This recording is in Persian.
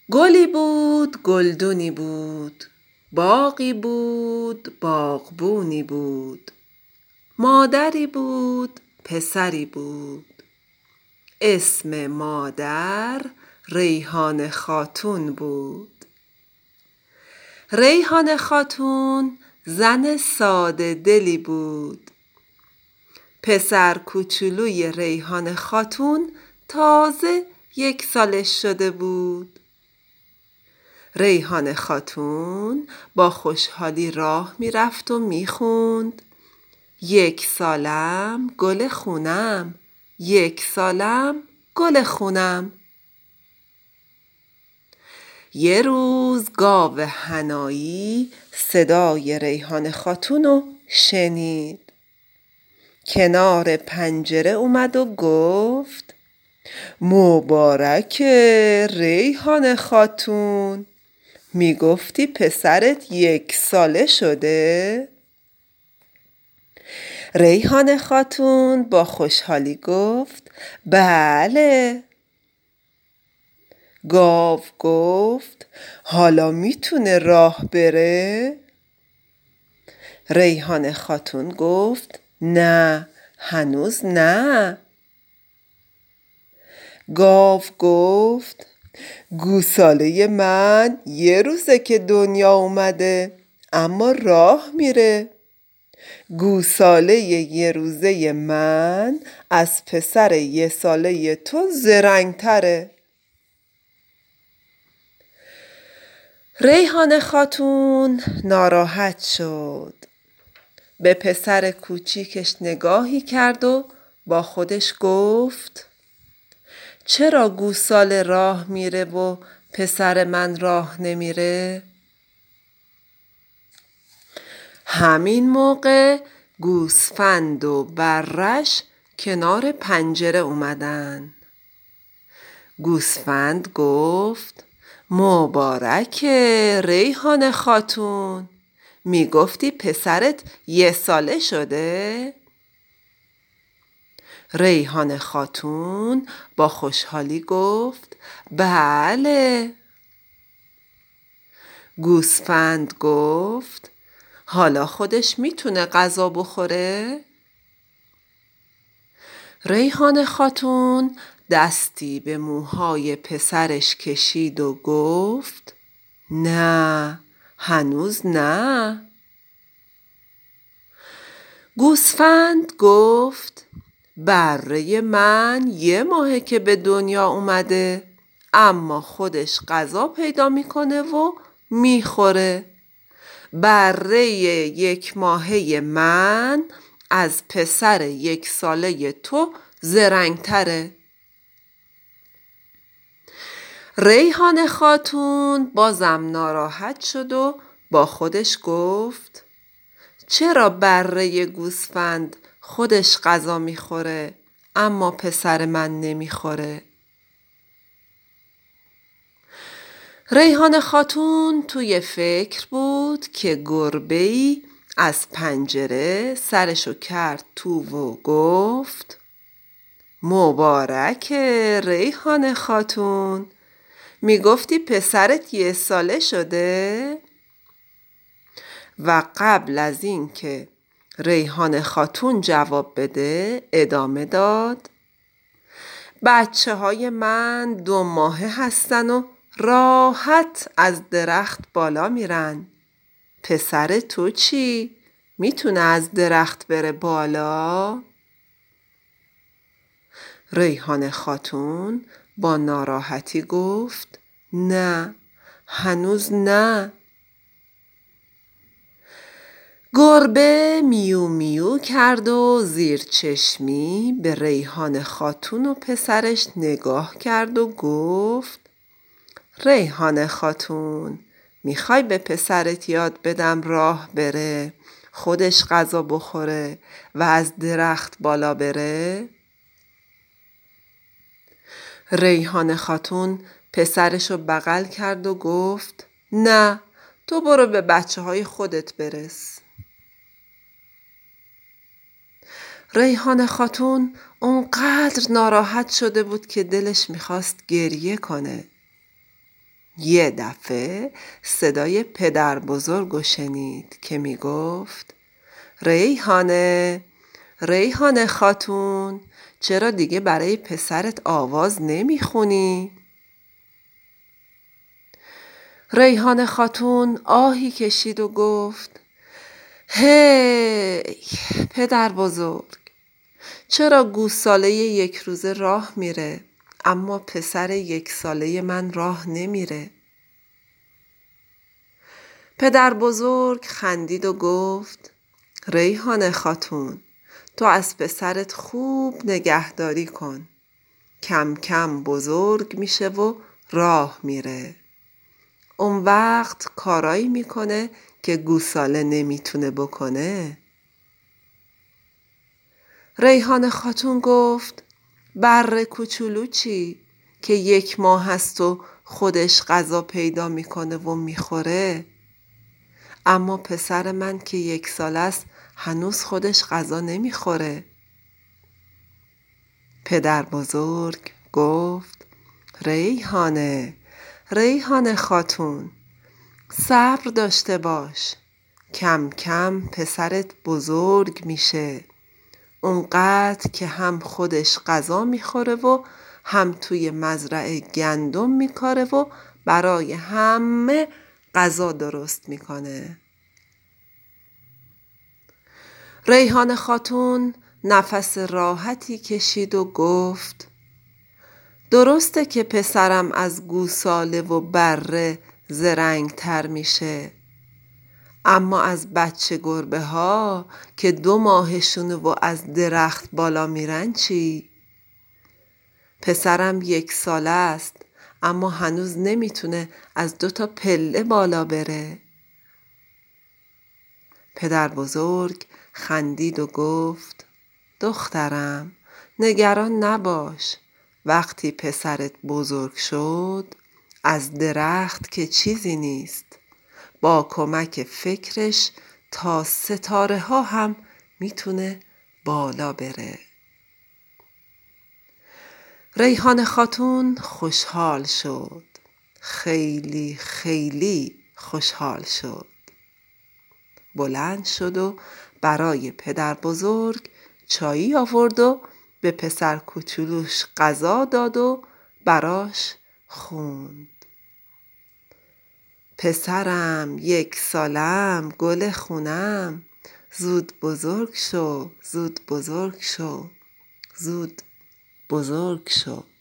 گلی بود گلدونی بود، باغی بود باغبونی بود، مادری بود پسری بود. اسم مادر ریحان خاتون بود. ریحان خاتون زن ساده دلی بود. پسر کوچولوی ریحان خاتون تازه 1 سالش شده بود. ریحان خاتون با خوشحالی راه میرفت و میخوند: 1 سالم گل خونم، 1 سالم گل خونم. یه روز گاو حنایی صدای ریحان خاتونو شنید. کنار پنجره اومد و گفت: مبارکه ریحان خاتون، میگفتی پسرت 1 ساله شده؟ ریحان خاتون با خوشحالی گفت: بله. گاو گفت: حالا میتونه راه بره؟ ریحان خاتون گفت: نه، هنوز نه. گاو گفت: گوساله من 1 روزه که دنیا اومده، اما راه میره. گوساله 1 روزه من از پسر 1 ساله تو زرنگ‌تره. ریحان خاتون ناراحت شد. به پسر کوچیکش نگاهی کرد و با خودش گفت: چرا گوساله راه میره و پسر من راه نمیره؟ همین موقع گوسفند و برش کنار پنجره اومدن. گوسفند گفت: مبارکه ریحان خاتون، میگفتی پسرت 1 ساله شده؟ ریحان خاتون با خوشحالی گفت: بله. گوسفند گفت: حالا خودش میتونه غذا بخوره؟ ریحان خاتون دستی به موهای پسرش کشید و گفت: نه، هنوز نه. گوسفند گفت: بره من 1 ماهه که به دنیا اومده، اما خودش غذا پیدا میکنه و میخوره. بره 1 ماهه من از پسر 1 ساله تو زرنگ‌تره. ریحان خاتون بازم ناراحت شد و با خودش گفت: چرا بره گوسفند خودش غذا میخوره اما پسر من نمیخوره؟ ریحان خاتون توی فکر بود که گربه‌ای از پنجره سرشو کرد تو و گفت: مبارکه ریحان خاتون، میگفتی پسرت 1 ساله شده؟ و قبل از این که ریحان خاتون جواب بده ادامه داد: بچه های من 2 ماهه هستن و راحت از درخت بالا میرن. پسر تو چی؟ میتونه از درخت بره بالا؟ ریحان خاتون با ناراحتی گفت: نه، هنوز نه. گربه میو میو کرد و زیر چشمی به ریحان خاتون و پسرش نگاه کرد و گفت: ریحان خاتون، میخوای به پسرت یاد بدم راه بره، خودش غذا بخوره و از درخت بالا بره؟ ریحان خاتون پسرشو بغل کرد و گفت: نه، تو برو به بچه های خودت برس. ریحان خاتون اونقدر ناراحت شده بود که دلش میخواست گریه کنه. یه دفعه صدای پدر بزرگو شنید که می گفت ریحانه، ریحانه خاتون، چرا دیگه برای پسرت آواز نمیخونی؟ ریحانه خاتون آهی کشید و گفت هی پدر بزرگ، چرا گوساله 1 روزه راه میره اما پسر 1 ساله من راه نمیره؟ پدر بزرگ خندید و گفت ریحانه خاتون، تو از پسرت خوب نگهداری کن، کم کم بزرگ میشه و راه میره، اون وقت کارایی میکنه که گوساله نمیتونه بکنه. ریحانه خاتون گفت بره کوچولو چی که 1 ماه هست و خودش غذا پیدا میکنه و میخوره، اما پسر من که 1 ساله است هنوز خودش غذا نمیخوره. پدر بزرگ گفت ریحانه، ریحانه خاتون، صبر داشته باش، کم کم پسرت بزرگ میشه، اونقدر که هم خودش غذا میخوره و هم توی مزرعه گندم میکاره و برای همه غذا درست میکنه. ریحانه خاتون نفس راحتی کشید و گفت درسته که پسرم از گوساله و بره زرنگ تر میشه، اما از بچه گربه ها که 2 ماهشونه و از درخت بالا میرن چی؟ پسرم 1 ساله است اما هنوز نمیتونه از 2 تا پله بالا بره. پدر بزرگ خندید و گفت دخترم، نگران نباش، وقتی پسرت بزرگ شد از درخت که چیزی نیست، با کمک فکرش تا ستاره ها هم میتونه بالا بره. ریحانه خاتون خوشحال شد، خیلی خیلی خوشحال شد. بلند شد و برای پدر بزرگ چایی آورد و به پسر کوچولوش غذا داد و براش خوند. پسرم 1 سالم، گل خونم، زود بزرگ شو، زود بزرگ شو، زود بزرگ شو.